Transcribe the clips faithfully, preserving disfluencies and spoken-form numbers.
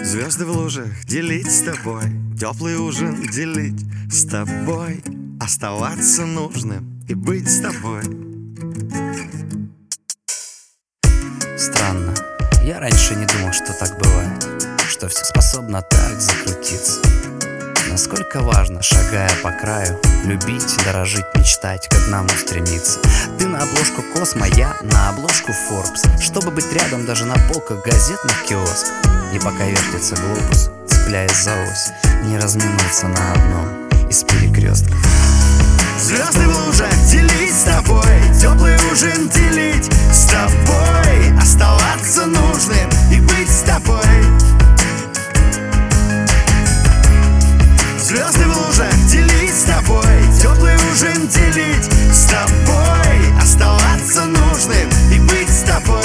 Звезды в лужах делить с тобой, теплый ужин делить с тобой, оставаться нужным и быть с тобой. Странно, я раньше не думал, что так бывает, что все способно так закрутиться. Насколько важно, шагая по краю, любить, дорожить, мечтать, к одному стремиться. Ты на обложку Космо, я на обложку Forbes, чтобы быть рядом даже на полках газетных киосков. И пока вертится глобус, цепляясь за ось, не разминуться на одном из перекрестков. Звезды в лужах делить с тобой, теплый ужин делить с тобой, оставаться нужным и быть с тобой. Звезды в лужах делить с тобой, теплый ужин делить с тобой, оставаться нужным и быть с тобой.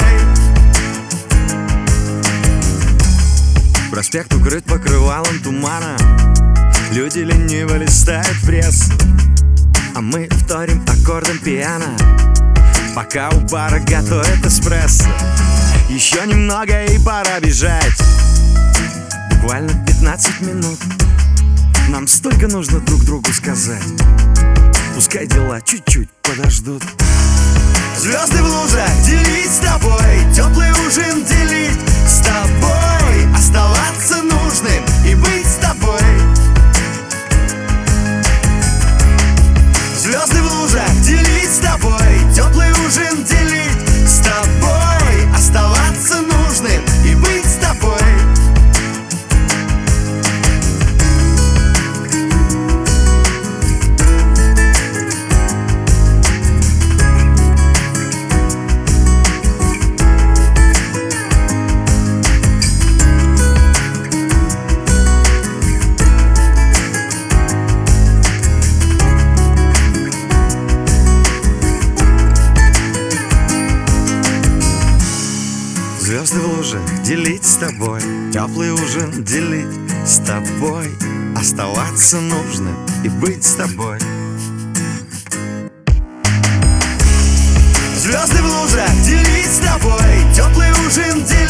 Проспект укрыт покрывалом тумана, люди лениво листают прессу, а мы вторим аккордом пиано, пока у бара готовят эспрессо. Еще немного и пора бежать, буквально пятнадцать минут. Нам столько нужно друг другу сказать, пускай дела чуть-чуть подождут. Звезды в лужах делить с тобой, теплый ужин делить с тобой, оставаться нужным и быть с тобой. Звезды в лужах делить с тобой, теплый ужин делить с тобой, оставаться нужным и быть с тобой. Звезды в лужах делить с тобой, теплый ужин делить с тобой, оставаться нужным и быть с тобой. Звезды в лужах делить с тобой, теплый ужин делить